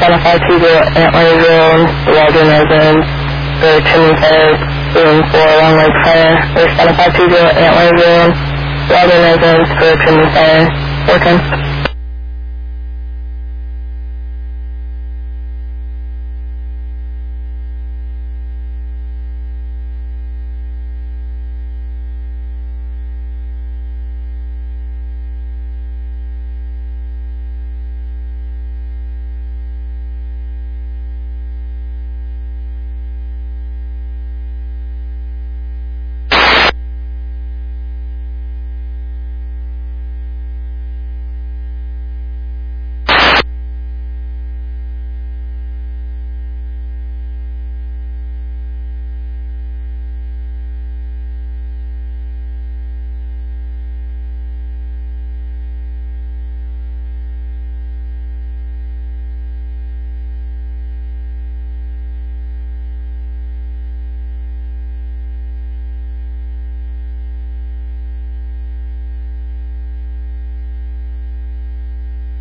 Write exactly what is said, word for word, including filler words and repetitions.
identify two zero antler zone, the Waldron residence for chimney fire, room for long leg fire. Identify two zero antler zone, Waldron residence for chimney fire. four ten.